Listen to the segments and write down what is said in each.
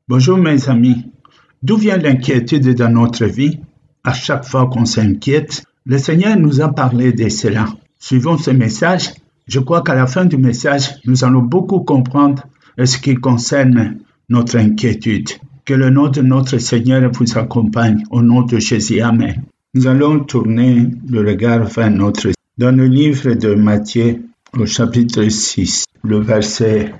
Bonjour mes amis. D'où vient l'inquiétude dans notre vie? À chaque fois qu'on s'inquiète, le Seigneur nous a parlé de cela. Suivons ce message. Je crois qu'à la fin du message, nous allons beaucoup comprendre ce qui concerne notre inquiétude. Que le nom de notre Seigneur vous accompagne au nom de Jésus. Amen. Nous allons tourner le regard vers dans le livre de Matthieu au chapitre 6, le verset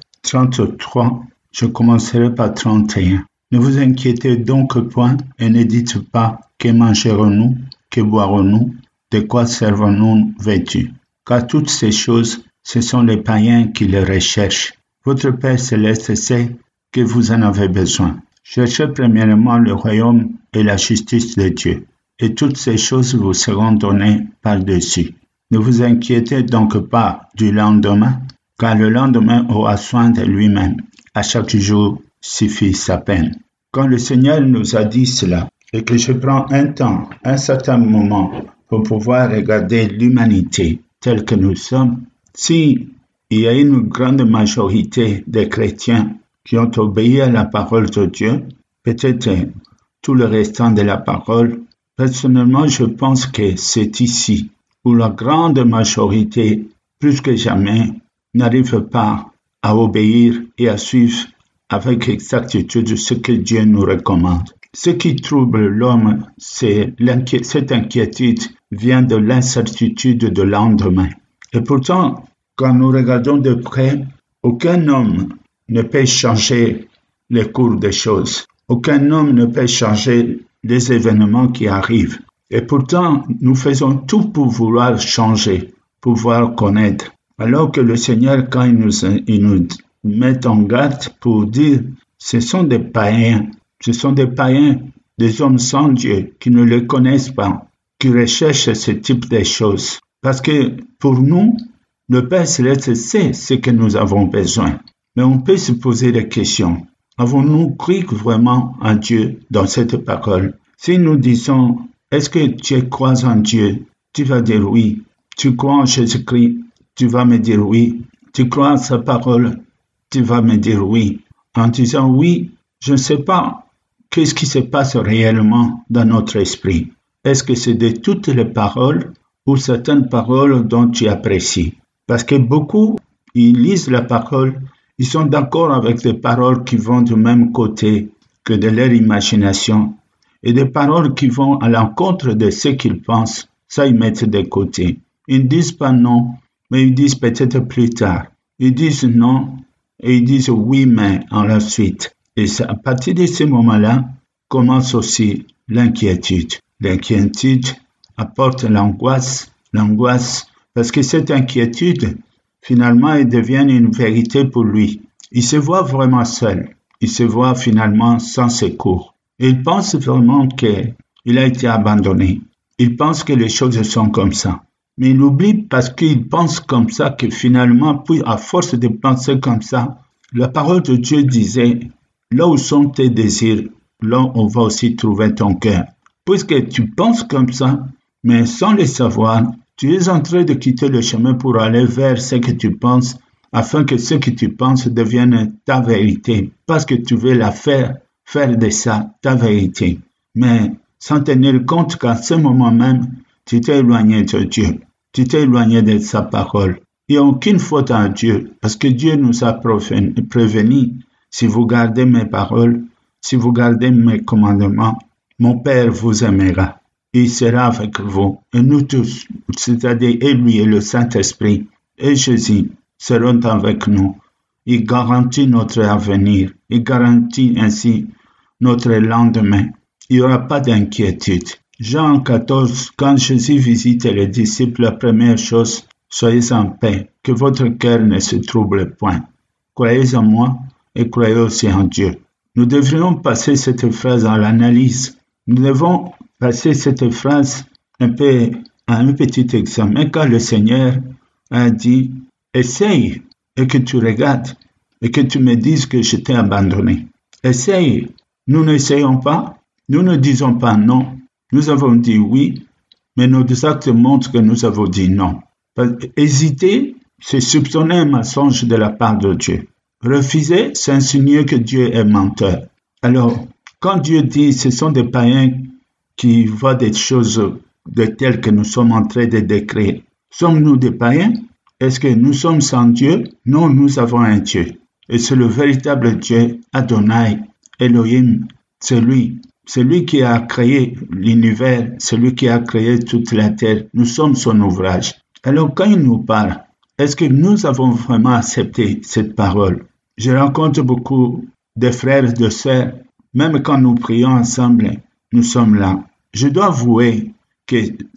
33. Je commencerai par 31. Ne vous inquiétez donc point et ne dites pas que mangerons-nous, que boirons-nous, de quoi servons-nous vêtus. Car toutes ces choses, ce sont les païens qui les recherchent. Votre Père céleste sait que vous en avez besoin. Cherchez premièrement le royaume et la justice de Dieu, et toutes ces choses vous seront données par-dessus. Ne vous inquiétez donc pas du lendemain, car le lendemain aura soin de lui-même. À chaque jour suffit sa peine. Quand le Seigneur nous a dit cela, et que je prends un certain moment, pour pouvoir regarder l'humanité telle que nous sommes, si il y a une grande majorité de chrétiens qui ont obéi à la parole de Dieu, peut-être tout le restant de la parole, personnellement je pense que c'est ici où la grande majorité, plus que jamais, n'arrive pas à obéir et à suivre avec exactitude ce que Dieu nous recommande. Ce qui trouble l'homme, cette inquiétude vient de l'incertitude de lendemain. Et pourtant, quand nous regardons de près, aucun homme ne peut changer le cours des choses. Aucun homme ne peut changer les événements qui arrivent. Et pourtant, nous faisons tout pour vouloir changer, pour pouvoir connaître. Alors que le Seigneur, quand il nous met en garde pour dire, ce sont des païens, des hommes sans Dieu, qui ne le connaissent pas, qui recherchent ce type de choses. Parce que pour nous, le Père Céleste sait ce que nous avons besoin. Mais on peut se poser des questions. Avons-nous cru vraiment en Dieu dans cette parole? Si nous disons, est-ce que tu crois en Dieu? Tu vas dire oui. Tu crois en Jésus-Christ? Tu vas me dire oui. Tu crois en sa parole? Tu vas me dire oui. En disant oui, je ne sais pas qu'est-ce qui se passe réellement dans notre esprit. Est-ce que c'est de toutes les paroles ou certaines paroles dont tu apprécies? Parce que beaucoup, ils lisent la parole, ils sont d'accord avec des paroles qui vont du même côté que de leur imagination et des paroles qui vont à l'encontre de ce qu'ils pensent, ça ils mettent de côté. Ils ne disent pas non, mais ils disent peut-être plus tard. Ils disent non et ils disent oui, mais en la suite. Et à partir de ce moment-là, commence aussi l'inquiétude. L'inquiétude apporte l'angoisse, parce que cette inquiétude, finalement, elle devient une vérité pour lui. Il se voit vraiment seul. Il se voit finalement sans secours. Il pense vraiment qu'il a été abandonné. Il pense que les choses sont comme ça. Mais il oublie parce qu'il pense comme ça que finalement, puis à force de penser comme ça, la parole de Dieu disait, là où sont tes désirs, là on va aussi trouver ton cœur. Puisque tu penses comme ça, mais sans le savoir, tu es en train de quitter le chemin pour aller vers ce que tu penses, afin que ce que tu penses devienne ta vérité, parce que tu veux faire de ça ta vérité. Mais sans tenir compte qu'à ce moment même, tu t'es éloigné de Dieu, tu t'es éloigné de sa parole. Il n'y a aucune faute en Dieu, parce que Dieu nous a prévenus. Si vous gardez mes paroles, si vous gardez mes commandements, mon Père vous aimera. Il sera avec vous. Et nous tous, c'est-à-dire et lui et le Saint-Esprit et Jésus seront avec nous. Il garantit notre avenir. Il garantit ainsi notre lendemain. Il n'y aura pas d'inquiétude. Jean 14, quand Jésus visite les disciples, la première chose, soyez en paix, que votre cœur ne se trouble point. Croyez en moi et croyez aussi en Dieu. Nous devrions passer cette phrase à l'analyse. Nous devons passer cette phrase un peu à un petit examen, car le Seigneur a dit, essaye et que tu regardes et que tu me dises que je t'ai abandonné. Essaye. Nous n'essayons pas, nous ne disons pas non. Nous avons dit oui, mais nos actes montrent que nous avons dit non. Hésiter, c'est soupçonner un mensonge de la part de Dieu. Refuser, c'est insinuer que Dieu est menteur. Alors, quand Dieu dit ce sont des païens qui voient des choses de telles que nous sommes en train de décrire, sommes-nous des païens? Est-ce que nous sommes sans Dieu? Non, nous avons un Dieu. Et c'est le véritable Dieu, Adonai, Elohim, c'est lui qui a créé l'univers, c'est lui qui a créé toute la terre. Nous sommes son ouvrage. Alors quand il nous parle, est-ce que nous avons vraiment accepté cette parole? Je rencontre beaucoup de frères et de sœurs, même quand nous prions ensemble, nous sommes là. Je dois avouer que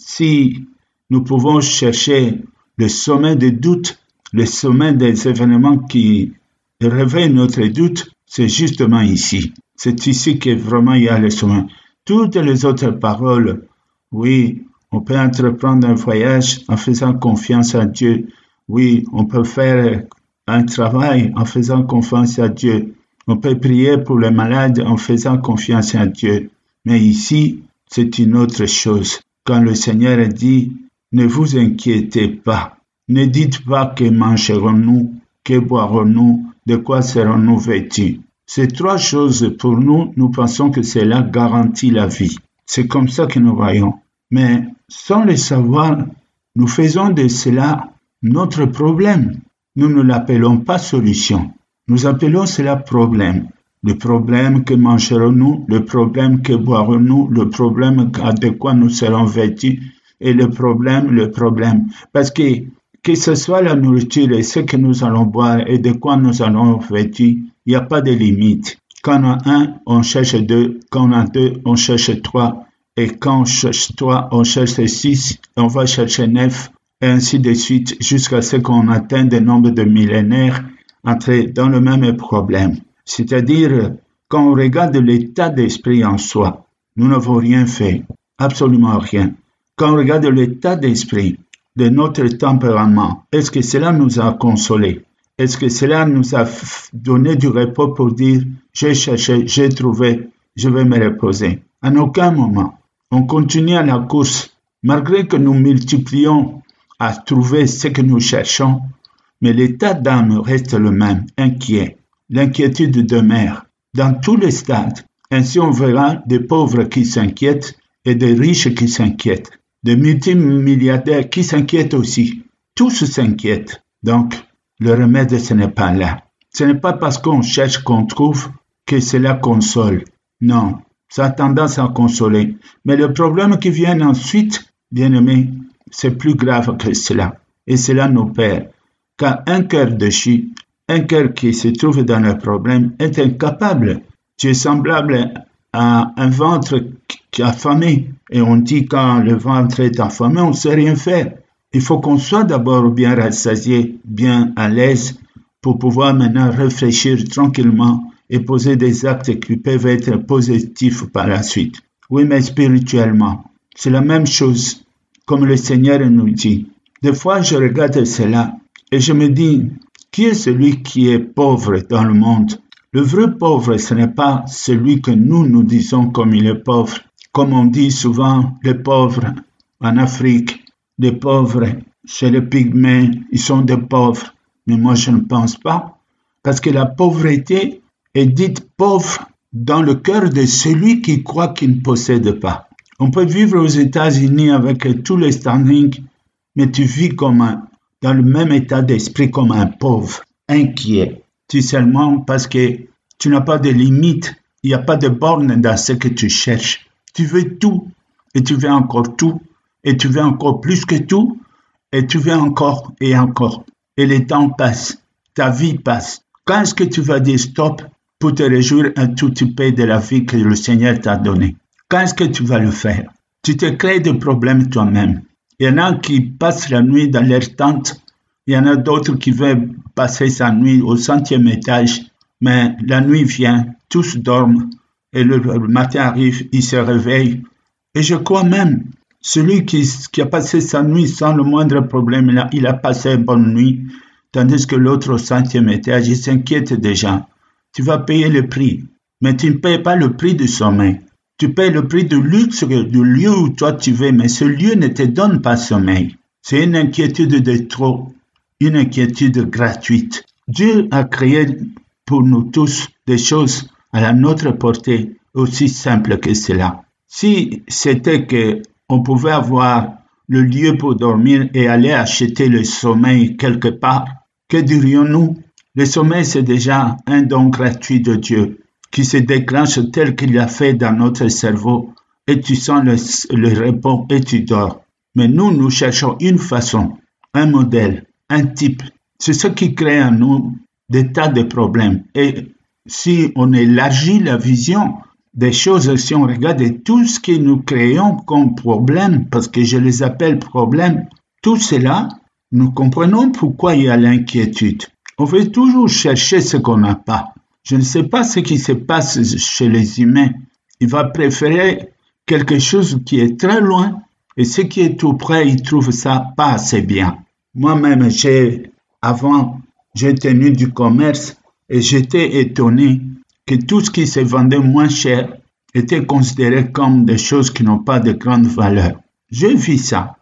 si nous pouvons chercher le sommet des doutes, le sommet des événements qui réveillent notre doute, c'est justement ici. C'est ici que vraiment il y a le sommet. Toutes les autres paroles, oui, on peut entreprendre un voyage en faisant confiance à Dieu. Oui, on peut faire un travail en faisant confiance à Dieu. On peut prier pour les malades en faisant confiance à Dieu. Mais ici, c'est une autre chose. Quand le Seigneur dit, ne vous inquiétez pas. Ne dites pas que mangerons-nous, que boirons-nous, de quoi serons-nous vêtus. Ces trois choses, pour nous, nous pensons que cela garantit la vie. C'est comme ça que nous voyons. Mais sans le savoir, nous faisons de cela notre problème. Nous ne l'appelons pas solution. Nous appelons cela problème. Le problème que mangerons-nous, le problème que boirons-nous, le problème de quoi nous serons vêtus, et le problème. Parce que ce soit la nourriture et ce que nous allons boire et de quoi nous allons vêtir, il n'y a pas de limite. Quand on a un, on cherche deux. Quand on a deux, on cherche trois. Et quand on cherche trois, on cherche six. Et on va chercher 9. Et ainsi de suite, jusqu'à ce qu'on atteigne le nombre de millénaires entrés dans le même problème. C'est-à-dire, quand on regarde l'état d'esprit en soi, nous n'avons rien fait. Absolument rien. Quand on regarde l'état d'esprit de notre tempérament, est-ce que cela nous a consolés? Est-ce que cela nous a donné du repos pour dire « j'ai cherché, j'ai trouvé, je vais me reposer ». En aucun moment. On continue à la course, malgré que nous multiplions à trouver ce que nous cherchons, mais l'état d'âme reste le même, inquiet. L'inquiétude demeure dans tous les stades. Ainsi on verra des pauvres qui s'inquiètent et des riches qui s'inquiètent. Des multimilliardaires qui s'inquiètent aussi. Tous s'inquiètent. Donc, le remède, ce n'est pas là. Ce n'est pas parce qu'on cherche qu'on trouve que cela console. Non, ça a tendance à consoler. Mais le problème qui vient ensuite, bien aimé, c'est plus grave que cela. Et cela nous perd. Car un cœur déchu, un cœur qui se trouve dans le problème, est incapable. Tu es semblable à un ventre qui est affamé. Et on dit quand le ventre est affamé, on ne sait rien faire. Il faut qu'on soit d'abord bien rassasié, bien à l'aise, pour pouvoir maintenant réfléchir tranquillement et poser des actes qui peuvent être positifs par la suite. Oui, mais spirituellement, c'est la même chose, comme le Seigneur nous dit. Des fois, je regarde cela et je me dis, qui est celui qui est pauvre dans le monde? Le vrai pauvre, ce n'est pas celui que nous disons comme il est pauvre. Comme on dit souvent, les pauvres en Afrique, les pauvres chez les pygmées, ils sont des pauvres. Mais moi, je ne pense pas. Parce que la pauvreté est dite pauvre dans le cœur de celui qui croit qu'il ne possède pas. On peut vivre aux États-Unis avec tous les standings, mais tu vis dans le même état d'esprit comme un pauvre, inquiet. Tout seulement parce que tu n'as pas de limite, il n'y a pas de borne dans ce que tu cherches. Tu veux tout, et tu veux encore tout, et tu veux encore plus que tout, et tu veux encore et encore. Et le temps passe, ta vie passe. Quand est-ce que tu vas dire stop pour te réjouir un tout petit peu de la vie que le Seigneur t'a donnée? Quand est-ce que tu vas le faire? Tu te crées des problèmes toi-même. Il y en a qui passent la nuit dans leur tente, il y en a d'autres qui veulent passer sa nuit au 100e étage, mais la nuit vient, tous dorment, et le matin arrive, ils se réveillent. Et je crois même, celui qui a passé sa nuit sans le moindre problème, il a passé une bonne nuit, tandis que l'autre au 100e étage, il s'inquiète déjà. Tu vas payer le prix, mais tu ne payes pas le prix du sommeil. Tu payes le prix du luxe du lieu où toi tu veux, mais ce lieu ne te donne pas sommeil. C'est une inquiétude de trop, une inquiétude gratuite. Dieu a créé pour nous tous des choses à la notre portée, aussi simple que cela. Si c'était que on pouvait avoir le lieu pour dormir et aller acheter le sommeil quelque part, que dirions-nous? Le sommeil, c'est déjà un don gratuit de Dieu qui se déclenche tel qu'il l'a fait dans notre cerveau et tu sens le repos et tu dors. Mais nous cherchons une façon, un modèle, un type. C'est ce qui crée en nous des tas de problèmes. Et si on élargit la vision des choses, si on regarde tout ce que nous créons comme problème, parce que je les appelle problèmes, tout cela, nous comprenons pourquoi il y a l'inquiétude. On veut toujours chercher ce qu'on n'a pas. Je ne sais pas ce qui se passe chez les humains. Il va préférer quelque chose qui est très loin et ce qui est tout près, il trouve ça pas assez bien. Moi-même, avant, j'ai tenu du commerce et j'étais étonné que tout ce qui se vendait moins cher était considéré comme des choses qui n'ont pas de grande valeur. J'ai vu ça.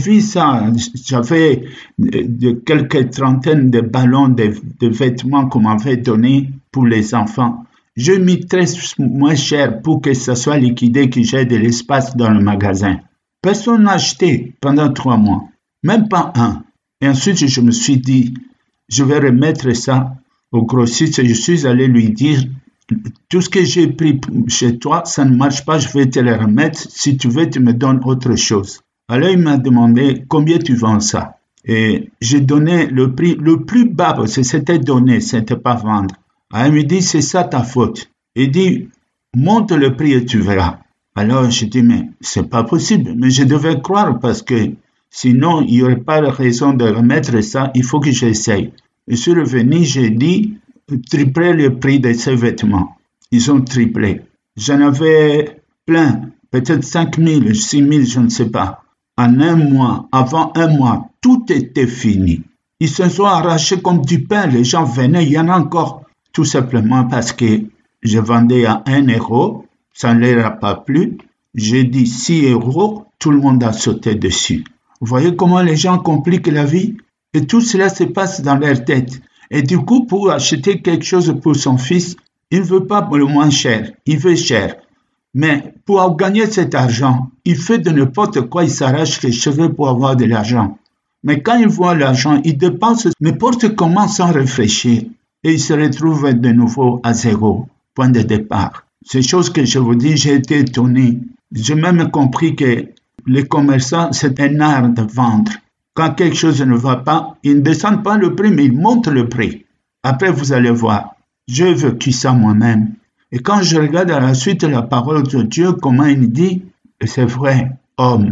J'avais quelques trentaines de ballons de vêtements qu'on m'avait donnés pour les enfants. Je mis très moins cher pour que ça soit liquidé, que j'ai de l'espace dans le magasin. Personne n'a acheté pendant 3 mois, même pas un. Et ensuite, je me suis dit, je vais remettre ça au grossiste. Je suis allé lui dire, tout ce que j'ai pris chez toi, ça ne marche pas, je vais te le remettre. Si tu veux, tu me donnes autre chose. Alors, il m'a demandé combien tu vends ça. Et j'ai donné le prix le plus bas, parce que c'était donner, c'était pas vendre. Alors, il me dit, c'est ça ta faute. Il dit, monte le prix et tu verras. Alors, je dis, mais c'est pas possible. Mais je devais croire parce que sinon, il n'y aurait pas de raison de remettre ça. Il faut que j'essaye. Je suis revenu, j'ai dit, tripler le prix de ces vêtements. Ils ont triplé. J'en avais plein, peut-être 5 000, 6 000, je ne sais pas. En un mois, avant un mois, tout était fini. Ils se sont arrachés comme du pain. Les gens venaient, il y en a encore. Tout simplement parce que je vendais à 1 euro, ça ne leur a pas plu. J'ai dit 6 euros, tout le monde a sauté dessus. Vous voyez comment les gens compliquent la vie? Et tout cela se passe dans leur tête. Et du coup, pour acheter quelque chose pour son fils, il ne veut pas le moins cher, il veut cher. Mais pour gagner cet argent, il fait de n'importe quoi, il s'arrache les cheveux pour avoir de l'argent. Mais quand il voit l'argent, il dépense n'importe comment sans réfléchir. Et il se retrouve de nouveau à zéro, point de départ. Ces choses que je vous dis, j'ai été étonné. J'ai même compris que les commerçants, c'est un art de vendre. Quand quelque chose ne va pas, ils ne descendent pas le prix, mais ils montent le prix. Après, vous allez voir. J'ai vécu ça moi-même. Et quand je regarde à la suite la parole de Dieu, comment il dit, et c'est vrai, homme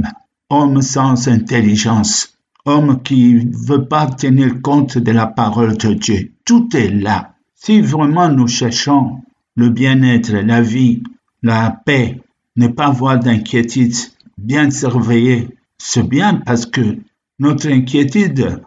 sans intelligence, homme qui ne veut pas tenir compte de la parole de Dieu. Tout est là. Si vraiment nous cherchons le bien-être, la vie, la paix, ne pas avoir d'inquiétude, bien surveiller, c'est bien parce que notre inquiétude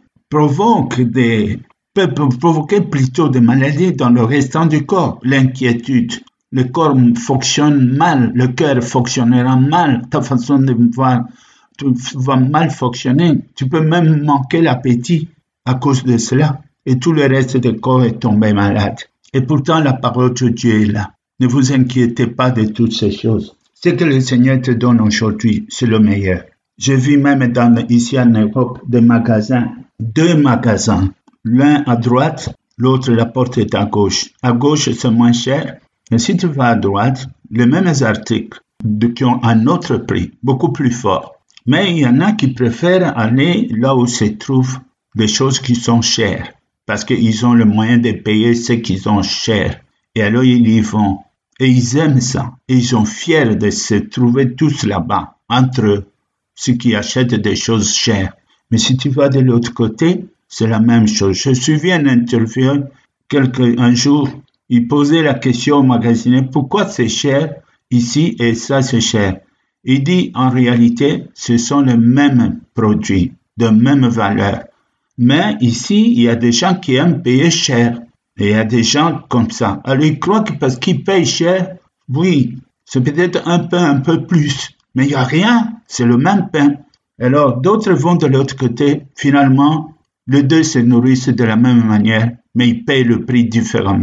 peut provoquer plutôt des maladies dans le restant du corps. L'inquiétude, le corps fonctionne mal, le cœur fonctionnera mal, ta façon de voir va mal fonctionner. Tu peux même manquer l'appétit à cause de cela. Et tout le reste du corps est tombé malade. Et pourtant, la parole de Dieu est là. Ne vous inquiétez pas de toutes ces choses. Ce que le Seigneur te donne aujourd'hui, c'est le meilleur. J'ai vu même ici en Europe des magasins, 2 magasins. L'un à droite, l'autre, la porte est à gauche. À gauche, c'est moins cher. Mais si tu vas à droite, les mêmes articles qui ont un autre prix, beaucoup plus fort. Mais il y en a qui préfèrent aller là où se trouvent des choses qui sont chères. Parce qu'ils ont le moyen de payer ce qu'ils ont cher. Et alors, ils y vont. Et ils aiment ça. Et ils sont fiers de se trouver tous là-bas, entre eux, ceux qui achètent des choses chères. Mais si tu vas de l'autre côté, c'est la même chose. Je me souviens d'une interview, un jour, il posait la question au magasinier, pourquoi c'est cher ici et ça c'est cher? Il dit, en réalité, ce sont les mêmes produits, de même valeur. Mais ici, il y a des gens qui aiment payer cher. Et il y a des gens comme ça. Alors, ils croient que parce qu'ils payent cher, oui, c'est peut-être un peu plus. Mais il n'y a rien, c'est le même pain. Alors, d'autres vont de l'autre côté. Finalement, les deux se nourrissent de la même manière, mais ils payent le prix différemment.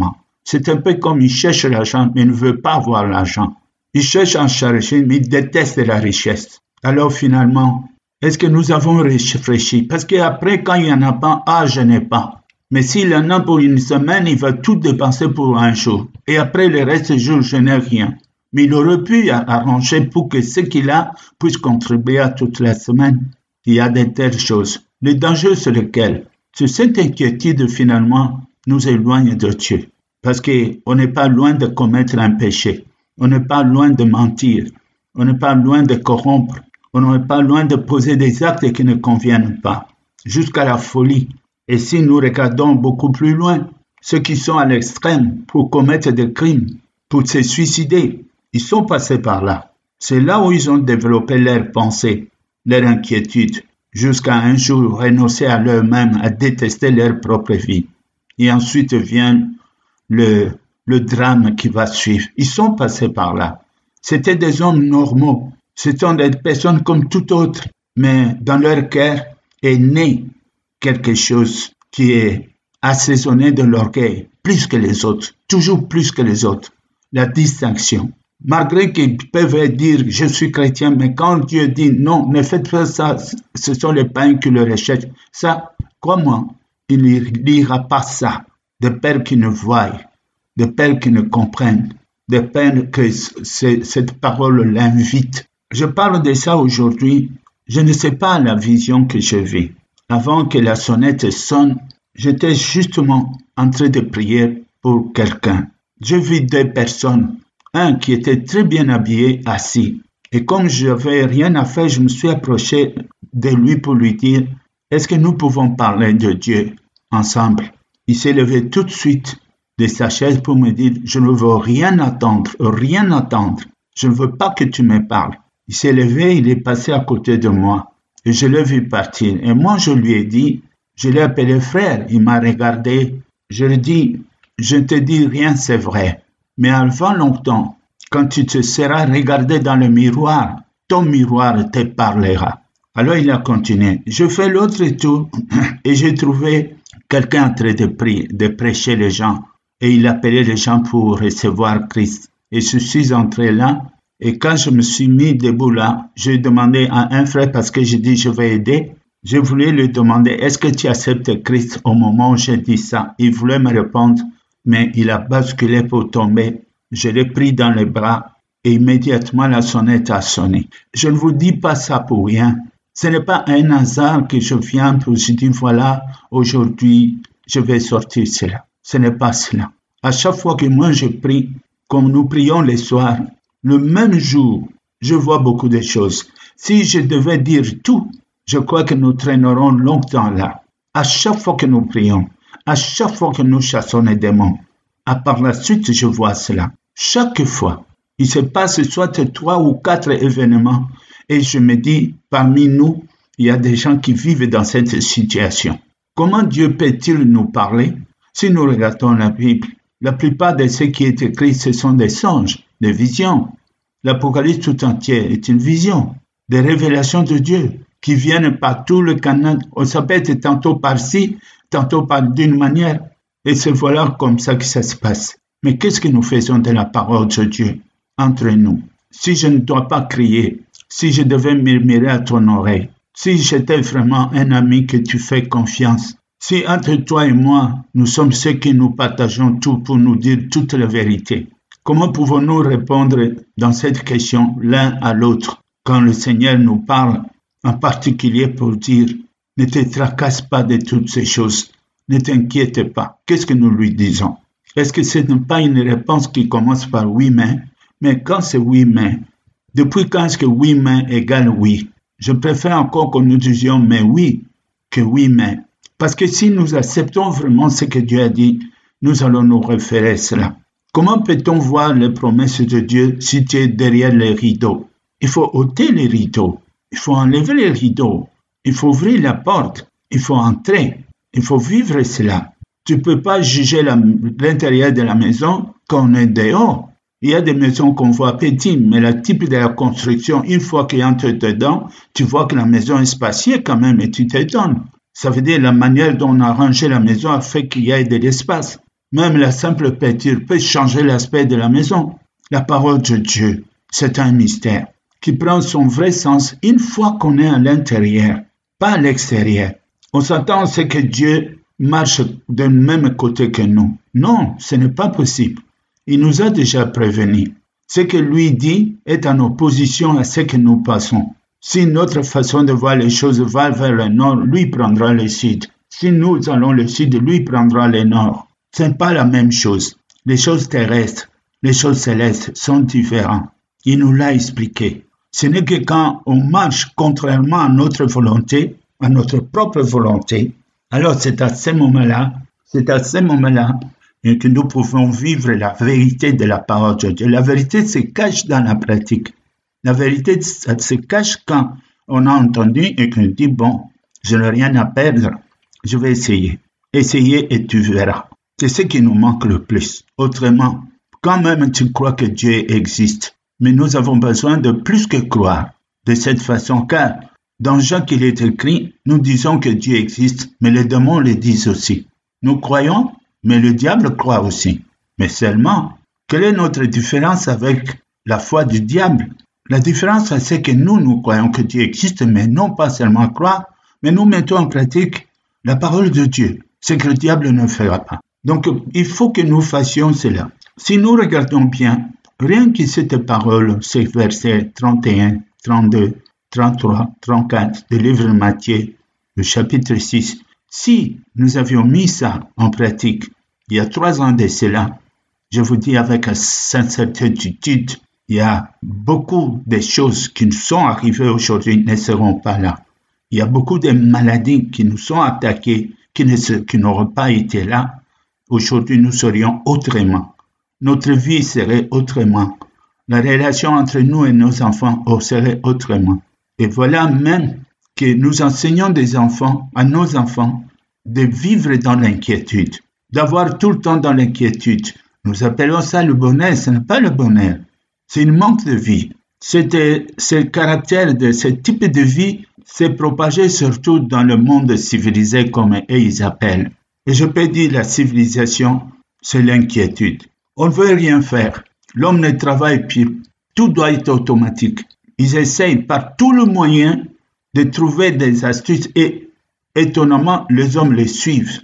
C'est un peu comme il cherche l'argent, mais il ne veut pas avoir l'argent. Il cherche à en chercher, mais il déteste la richesse. Alors finalement, est-ce que nous avons réfléchi? Parce qu'après, quand il n'y en a pas, je n'ai pas. Mais s'il en a pour une semaine, il va tout dépenser pour un jour. Et après le reste du jour, je n'ai rien. Mais il aurait pu arranger pour que ce qu'il a puisse contribuer à toute la semaine. Il y a de telles choses. Le danger, c'est lequel? C'est cette inquiétude, finalement, nous éloigne de Dieu. Parce qu'on n'est pas loin de commettre un péché. On n'est pas loin de mentir. On n'est pas loin de corrompre. On n'est pas loin de poser des actes qui ne conviennent pas. Jusqu'à la folie. Et si nous regardons beaucoup plus loin, ceux qui sont à l'extrême pour commettre des crimes, pour se suicider, ils sont passés par là. C'est là où ils ont développé leurs pensées, leur inquiétude, jusqu'à un jour renoncer à eux-mêmes, à détester leur propre vie. Et ensuite vient le drame qui va suivre. Ils sont passés par là. C'était des hommes normaux. Ce sont des personnes comme tout autre. Mais dans leur cœur est né quelque chose qui est assaisonné de l'orgueil, plus que les autres, toujours plus que les autres. La distinction. Malgré qu'ils peuvent dire « je suis chrétien », mais quand Dieu dit « non, ne faites pas ça, ce sont les païens qui le rejettent », ça, comment il ne lira pas ça? De peur qu'ils ne voient, de peur qu'ils ne comprennent, de peur que cette parole l'invite. Je parle de ça aujourd'hui, je ne sais pas la vision que je vis. Avant que la sonnette sonne, j'étais justement en train de prier pour quelqu'un. J'ai vu deux personnes, un qui était très bien habillé, assis. Et comme je n'avais rien à faire, je me suis approché de lui pour lui dire « Est-ce que nous pouvons parler de Dieu ensemble ?» Il s'est levé tout de suite de sa chaise pour me dire « Je ne veux rien attendre, rien attendre. Je ne veux pas que tu me parles. » Il s'est levé, il est passé à côté de moi. Et je l'ai vu partir. Et moi, je lui ai dit, je l'ai appelé frère. Il m'a regardé. Je lui ai dit, je ne te dis rien, c'est vrai. Mais avant longtemps, quand tu te seras regardé dans le miroir, ton miroir te parlera. Alors il a continué. Je fais l'autre tour et j'ai trouvé quelqu'un en train de prêcher les gens. Et il appelait les gens pour recevoir Christ. Et je suis entré là. Et quand je me suis mis debout là, j'ai demandé à un frère, parce que j'ai dit je vais aider, je voulais lui demander est-ce que tu acceptes Christ au moment où j'ai dit ça. Il voulait me répondre, mais il a basculé pour tomber. Je l'ai pris dans les bras et immédiatement la sonnette a sonné. Je ne vous dis pas ça pour rien. Ce n'est pas un hasard que je viens pour je dis voilà, aujourd'hui je vais sortir cela. Ce n'est pas cela. À chaque fois que moi je prie, comme nous prions les soirs, le même jour, je vois beaucoup de choses. Si je devais dire tout, je crois que nous traînerons longtemps là. À chaque fois que nous prions, à chaque fois que nous chassons les démons, par la suite, je vois cela. Chaque fois, il se passe soit 3 ou 4 événements et je me dis, parmi nous, il y a des gens qui vivent dans cette situation. Comment Dieu peut-il nous parler? Si nous regardons la Bible, la plupart de ce qui est écrit, ce sont des songes, des visions. L'Apocalypse tout entier est une vision, des révélations de Dieu qui viennent par tout le Canaan. Ça peut être tantôt par-ci, tantôt par d'une manière. Et c'est voilà comme ça que ça se passe. Mais qu'est-ce que nous faisons de la parole de Dieu entre nous? Si je ne dois pas crier, si je devais murmurer à ton oreille, si j'étais vraiment un ami que tu fais confiance, si entre toi et moi, nous sommes ceux qui nous partageons tout pour nous dire toute la vérité, comment pouvons-nous répondre dans cette question l'un à l'autre quand le Seigneur nous parle, en particulier pour dire « Ne te tracasse pas de toutes ces choses, ne t'inquiète pas ». Qu'est-ce que nous lui disons? Est-ce que ce n'est pas une réponse qui commence par « oui, mais quand c'est « oui, mais », depuis quand est-ce que « oui, mais » égale « oui ». Je préfère encore que nous disions « mais oui » que « oui, mais ». Parce que si nous acceptons vraiment ce que Dieu a dit, nous allons nous référer à cela. Comment peut-on voir les promesses de Dieu si tu es derrière les rideaux? Il faut ôter les rideaux, il faut enlever les rideaux, il faut ouvrir la porte, il faut entrer, il faut vivre cela. Tu ne peux pas juger l'intérieur de la maison quand on est dehors. Il y a des maisons qu'on voit petites, mais le type de la construction, une fois qu'il entre dedans, tu vois que la maison est spacieuse quand même et tu t'étonnes. Ça veut dire la manière dont on a rangé la maison a fait qu'il y ait de l'espace. Même la simple peinture peut changer l'aspect de la maison. La parole de Dieu, c'est un mystère qui prend son vrai sens une fois qu'on est à l'intérieur, pas à l'extérieur. On s'attend à ce que Dieu marche du même côté que nous. Non, ce n'est pas possible. Il nous a déjà prévenus. Ce que lui dit est en opposition à ce que nous passons. Si notre façon de voir les choses va vers le nord, lui prendra le sud. Si nous allons le sud, lui prendra le nord. Ce n'est pas la même chose. Les choses terrestres, les choses célestes sont différentes. Il nous l'a expliqué. Ce n'est que quand on marche contrairement à notre volonté, à notre propre volonté, alors c'est à ce moment-là que nous pouvons vivre la vérité de la parole de Dieu. La vérité se cache dans la pratique. La vérité se cache quand on a entendu et qu'on dit, bon, je n'ai rien à perdre, je vais essayer. Essayer et tu verras. C'est ce qui nous manque le plus. Autrement, quand même tu crois que Dieu existe, mais nous avons besoin de plus que croire de cette façon, car dans Jacques il est écrit, nous disons que Dieu existe, mais les démons le disent aussi. Nous croyons, mais le diable croit aussi. Mais seulement, quelle est notre différence avec la foi du diable? La différence, c'est que nous croyons que Dieu existe, mais non pas seulement croire, mais nous mettons en pratique la parole de Dieu, ce que le diable ne fera pas. Donc, il faut que nous fassions cela. Si nous regardons bien, rien que cette parole, ces versets 31, 32, 33, 34 du livre de Matthieu, le chapitre 6, si nous avions mis ça en pratique il y a 3 ans de cela, je vous dis avec certitude, il y a beaucoup de choses qui nous sont arrivées aujourd'hui ne seront pas là. Il y a beaucoup de maladies qui nous sont attaquées, qui n'auraient pas été là. Aujourd'hui, nous serions autrement. Notre vie serait autrement. La relation entre nous et nos enfants serait autrement. Et voilà même que nous enseignons à nos enfants, de vivre dans l'inquiétude, d'avoir tout le temps dans l'inquiétude. Nous appelons ça le bonheur, ce n'est pas le bonheur, c'est une manque de vie. Ce caractère de ce type de vie s'est propagé surtout dans le monde civilisé comme ils appellent. Et je peux dire la civilisation, c'est l'inquiétude. On ne veut rien faire. L'homme ne travaille plus. Tout doit être automatique. Ils essayent par tout le moyen de trouver des astuces et étonnamment, les hommes les suivent.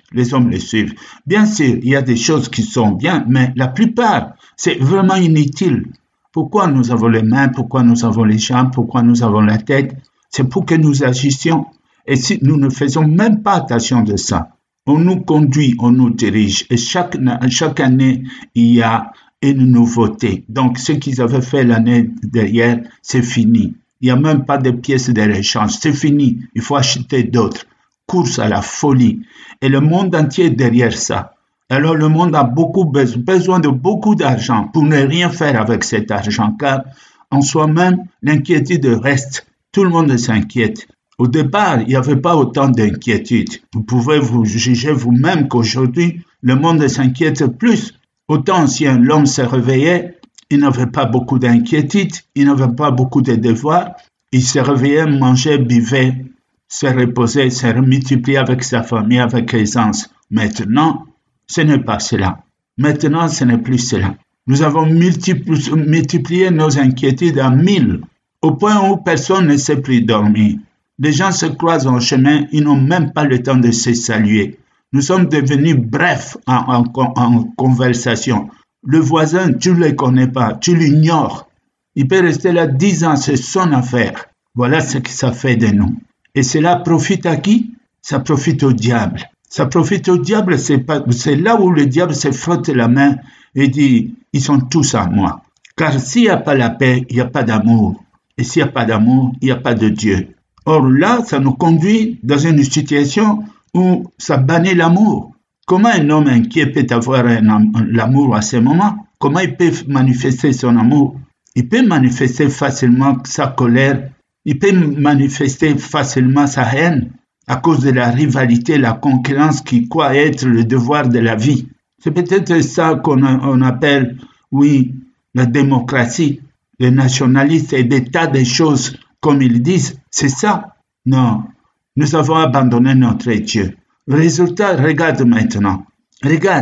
Bien sûr, il y a des choses qui sont bien, mais la plupart, c'est vraiment inutile. Pourquoi nous avons les mains, pourquoi nous avons les jambes, pourquoi nous avons la tête? C'est pour que nous agissions. Et si nous ne faisons même pas attention de ça, on nous conduit, on nous dirige. Et chaque année, il y a une nouveauté. Donc, ce qu'ils avaient fait l'année dernière, c'est fini. Il n'y a même pas de pièces de rechange. C'est fini. Il faut acheter d'autres. Course à la folie. Et le monde entier est derrière ça. Alors, le monde a besoin de beaucoup d'argent pour ne rien faire avec cet argent, car en soi-même, l'inquiétude reste. Tout le monde s'inquiète. Au départ, il n'y avait pas autant d'inquiétude. Vous pouvez vous juger vous-même qu'aujourd'hui, le monde s'inquiète plus. Autant si l'homme se réveillait, il n'avait pas beaucoup d'inquiétude, il n'avait pas beaucoup de devoirs. Il se réveillait, mangeait, buvait, se reposait, se multipliait avec sa famille, avec aisance. Maintenant, ce n'est pas cela. Maintenant, ce n'est plus cela. Nous avons multiplié nos inquiétudes à 1000, au point où personne ne sait plus dormir. Les gens se croisent en chemin, ils n'ont même pas le temps de se saluer. Nous sommes devenus brefs en conversation. Le voisin, tu ne le connais pas, tu l'ignores. Il peut rester là 10 ans, c'est son affaire. Voilà ce que ça fait de nous. Et cela profite à qui? Ça profite au diable. Ça profite au diable, c'est là où le diable se frotte la main et dit, ils sont tous à moi. Car s'il n'y a pas la paix, il n'y a pas d'amour. Et s'il n'y a pas d'amour, il n'y a pas de Dieu. Or là, ça nous conduit dans une situation où ça bannit l'amour. Comment un homme inquiet peut avoir l'amour à ce moment? Comment il peut manifester son amour? Il peut manifester facilement sa colère. Il peut manifester facilement sa haine à cause de la rivalité, la concurrence qui croit être le devoir de la vie. C'est peut-être ça qu'on appelle, oui, la démocratie. Les nationalistes et des tas de choses, comme ils disent, c'est ça. Non, nous avons abandonné notre Dieu. Le résultat, regarde maintenant. Regarde,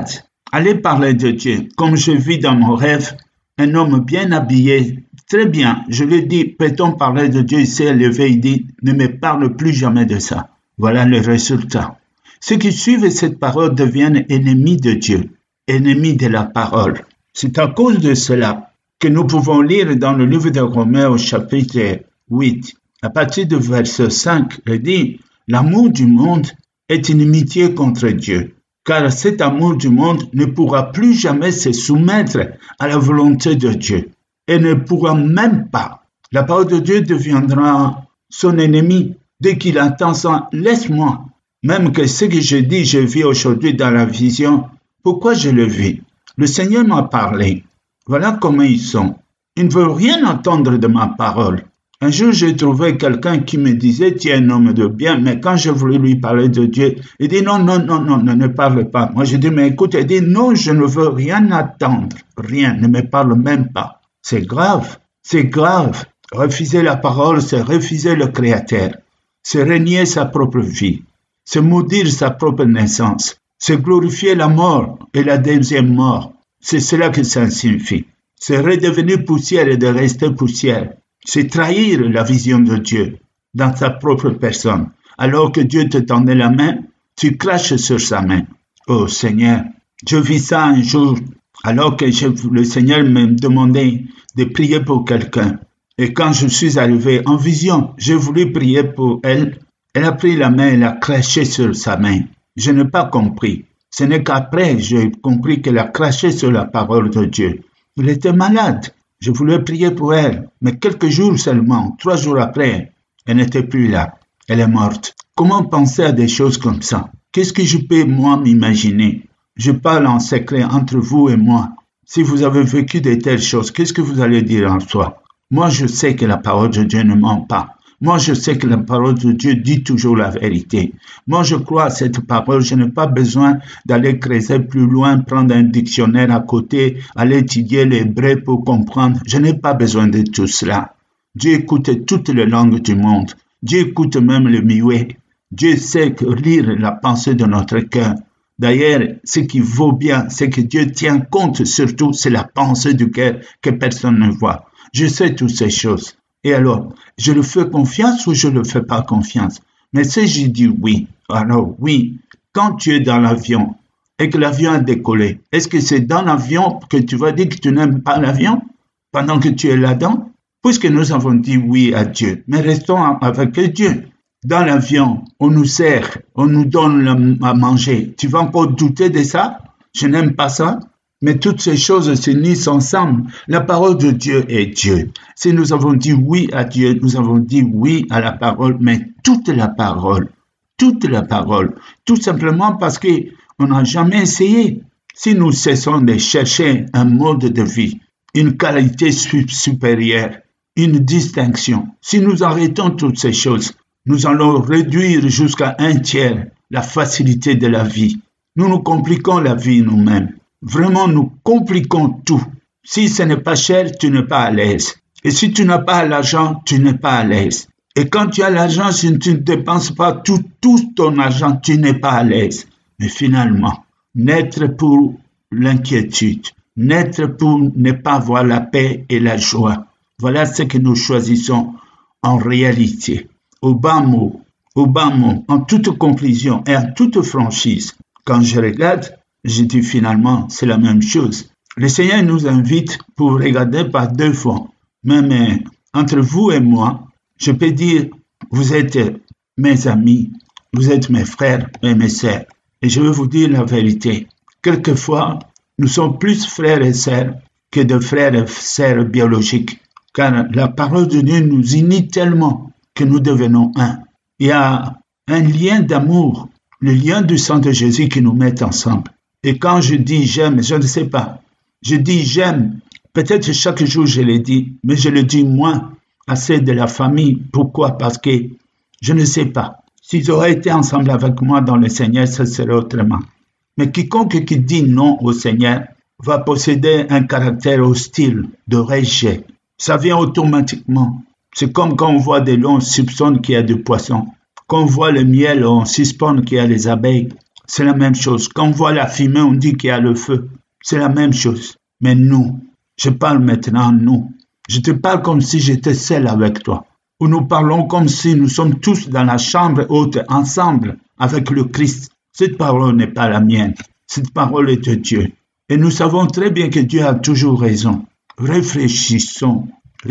Allez parler de Dieu. Comme je vis dans mon rêve, un homme bien habillé, très bien, je lui dis, peut-on parler de Dieu? Il s'est levé, il dit, ne me parle plus jamais de ça. Voilà le résultat. Ceux qui suivent cette parole deviennent ennemis de Dieu, ennemis de la parole. C'est à cause de cela que nous pouvons lire dans le livre de Romains au chapitre 8, à partir du verset 5, il dit, l'amour du monde est une inimitié contre Dieu, car cet amour du monde ne pourra plus jamais se soumettre à la volonté de Dieu et ne pourra même pas. La parole de Dieu deviendra son ennemi dès qu'il entend ça. Laisse-moi, même que ce que je dis, je vis aujourd'hui dans la vision. Pourquoi je le vis? Le Seigneur m'a parlé. Voilà comment ils sont. Ils ne veulent rien entendre de ma parole. Un jour, j'ai trouvé quelqu'un qui me disait, tu es un homme de bien, mais quand je voulais lui parler de Dieu, il dit, non, ne parle pas. Moi, j'ai dit, mais écoute, il dit, non, je ne veux rien attendre, rien, ne me parle même pas. C'est grave, c'est grave. Refuser la parole, c'est refuser le Créateur, c'est renier sa propre vie, c'est maudire sa propre naissance, c'est glorifier la mort et la deuxième mort. C'est cela que ça signifie. C'est redevenir poussière et de rester poussière. C'est trahir la vision de Dieu dans sa propre personne. Alors que Dieu te tendait la main, tu craches sur sa main. Oh Seigneur, je vis ça un jour, alors que le Seigneur me demandait de prier pour quelqu'un. Et quand je suis arrivé en vision, j'ai voulu prier pour elle. Elle a pris la main, elle a craché sur sa main. Je n'ai pas compris. Ce n'est qu'après j'ai compris qu'elle a craché sur la parole de Dieu. Elle était malade. Je voulais prier pour elle, mais quelques jours seulement, 3 jours après, elle n'était plus là. Elle est morte. Comment penser à des choses comme ça? Qu'est-ce que je peux, moi, m'imaginer? Je parle en secret entre vous et moi. Si vous avez vécu de telles choses, qu'est-ce que vous allez dire en soi? Moi, je sais que la parole de Dieu ne ment pas. Moi, je sais que la parole de Dieu dit toujours la vérité. Moi, je crois à cette parole. Je n'ai pas besoin d'aller creuser plus loin, prendre un dictionnaire à côté, aller étudier l'hébreu pour comprendre. Je n'ai pas besoin de tout cela. Dieu écoute toutes les langues du monde. Dieu écoute même le muet. Dieu sait lire la pensée de notre cœur. D'ailleurs, ce qui vaut bien, c'est que Dieu tient compte surtout, c'est la pensée du cœur que personne ne voit. Je sais toutes ces choses. Et alors, je le fais confiance ou je ne le fais pas confiance? Mais si je dis oui, alors oui, quand tu es dans l'avion et que l'avion a décollé, est-ce que c'est dans l'avion que tu vas dire que tu n'aimes pas l'avion pendant que tu es là-dedans? Puisque nous avons dit oui à Dieu, mais restons avec Dieu. Dans l'avion, on nous sert, on nous donne à manger. Tu vas encore douter de ça? Je n'aime pas ça. Mais toutes ces choses s'unissent ensemble. La parole de Dieu est Dieu. Si nous avons dit oui à Dieu, nous avons dit oui à la parole, mais toute la parole, tout simplement parce qu'on n'a jamais essayé. Si nous cessons de chercher un mode de vie, une qualité supérieure, une distinction, si nous arrêtons toutes ces choses, nous allons réduire jusqu'à 1/3 la facilité de la vie. Nous nous compliquons la vie nous-mêmes. Vraiment, nous compliquons tout. Si ce n'est pas cher, tu n'es pas à l'aise. Et si tu n'as pas l'argent, tu n'es pas à l'aise. Et quand tu as l'argent, si tu ne dépenses pas tout ton argent, tu n'es pas à l'aise. Mais finalement, naître pour l'inquiétude, naître pour ne pas avoir la paix et la joie, voilà ce que nous choisissons en réalité. Au bas mot, en toute conclusion et en toute franchise, quand je regarde, je dis finalement, c'est la même chose. Le Seigneur nous invite pour regarder par 2 fois. Même entre vous et moi, je peux dire, vous êtes mes amis, vous êtes mes frères et mes sœurs. Et je veux vous dire la vérité. Quelquefois, nous sommes plus frères et sœurs que de frères et sœurs biologiques. Car la parole de Dieu nous unit tellement que nous devenons un. Il y a un lien d'amour, le lien du sang de Jésus qui nous met ensemble. Et quand je dis j'aime, je ne sais pas. Je dis j'aime, peut-être chaque jour je le dis, mais je le dis moins à ceux de la famille. Pourquoi? Parce que je ne sais pas. S'ils auraient été ensemble avec moi dans le Seigneur, ce serait autrement. Mais quiconque qui dit non au Seigneur va posséder un caractère hostile, de rejet. Ça vient automatiquement. C'est comme quand on voit de l'eau, on soupçonne qu'il y a du poisson. Quand on voit le miel, on suspend qu'il y a les abeilles. c'est la même chose. Quand on voit la fumée, on dit qu'il y a le feu. C'est la même chose. Mais nous, je parle maintenant nous. Je te parle comme si j'étais seul avec toi. Ou nous parlons comme si nous sommes tous dans la chambre haute ensemble avec le Christ. Cette parole n'est pas la mienne. Cette parole est de Dieu. Et nous savons très bien que Dieu a toujours raison. Réfléchissons.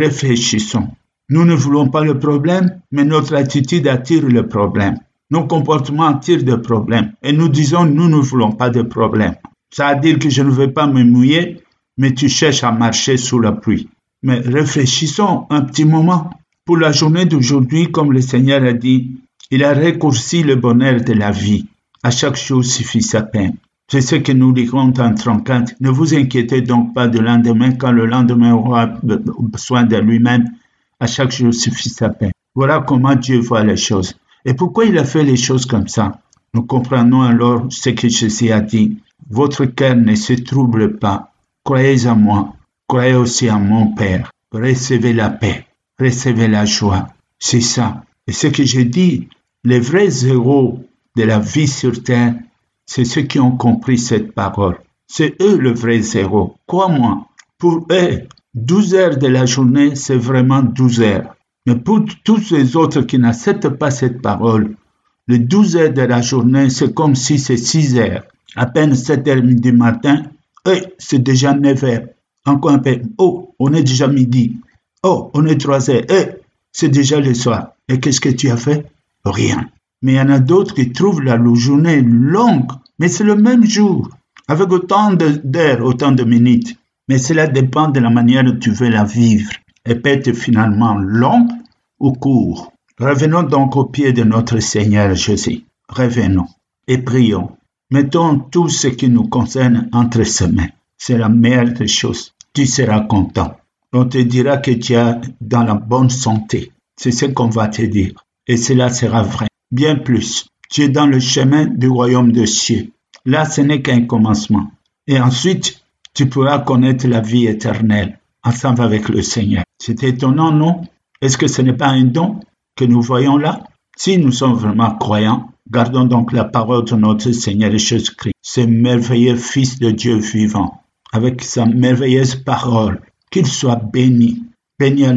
Nous ne voulons pas le problème, mais notre attitude attire le problème. Nos comportements attirent des problèmes. Et nous disons, nous ne voulons pas de problème. Ça veut dire que je ne veux pas me mouiller, mais tu cherches à marcher sous la pluie. Mais réfléchissons un petit moment. Pour la journée d'aujourd'hui, comme le Seigneur a dit, il a raccourci le bonheur de la vie. À chaque chose suffit sa peine. C'est ce que nous lirons dans 34. Ne vous inquiétez donc pas de lendemain, quand le lendemain aura besoin de lui-même. À chaque jour suffit sa peine. Voilà comment Dieu voit les choses. Et pourquoi il a fait les choses comme ça? Nous comprenons alors ce que Jésus a dit. Votre cœur ne se trouble pas. Croyez en moi. Croyez aussi en mon Père. Recevez la paix. Recevez la joie. C'est ça. Et ce que j'ai dit, les vrais héros de la vie sur terre, c'est ceux qui ont compris cette parole. C'est eux le vrai héros. Crois-moi. Pour eux, 12 heures de la journée, c'est vraiment 12 heures. Mais pour tous les autres qui n'acceptent pas cette parole, les 12 heures de la journée, c'est comme si c'est 6 heures. À peine 7 heures du matin, c'est déjà 9 heures. Encore un peu. Oh, on est déjà midi. Oh, on est 3 heures. C'est déjà le soir. Et qu'est-ce que tu as fait? Rien. Mais il y en a d'autres qui trouvent la journée longue. Mais c'est le même jour. Avec autant d'heures, autant de minutes. Mais cela dépend de la manière dont tu veux la vivre. Elle peut être finalement longue ou courte. Revenons donc au pied de notre Seigneur Jésus. Revenons et prions. Mettons tout ce qui nous concerne entre ses mains. C'est la meilleure des choses. Tu seras content. On te dira que tu es dans la bonne santé. C'est ce qu'on va te dire. Et cela sera vrai. Bien plus. Tu es dans le chemin du royaume des cieux. Là, ce n'est qu'un commencement. Et ensuite, tu pourras connaître la vie éternelle ensemble avec le Seigneur. C'est étonnant, non? Est-ce que ce n'est pas un don que nous voyons là? Si nous sommes vraiment croyants, gardons donc la parole de notre Seigneur Jésus-Christ, ce merveilleux Fils de Dieu vivant, avec sa merveilleuse parole. Qu'il soit béni à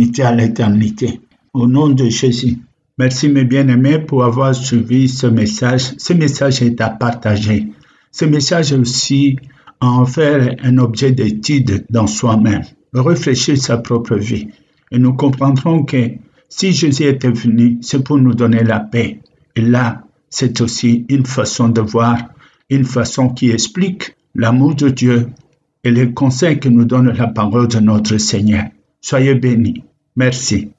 l'éternité, au nom de Jésus. Merci mes bien-aimés pour avoir suivi ce message. Ce message est à partager. Ce message est aussi à en faire un objet d'étude dans soi-même, réfléchir sa propre vie. Et nous comprendrons que si Jésus était venu, c'est pour nous donner la paix. Et là, c'est aussi une façon de voir, une façon qui explique l'amour de Dieu et les conseils que nous donne la parole de notre Seigneur. Soyez bénis. Merci.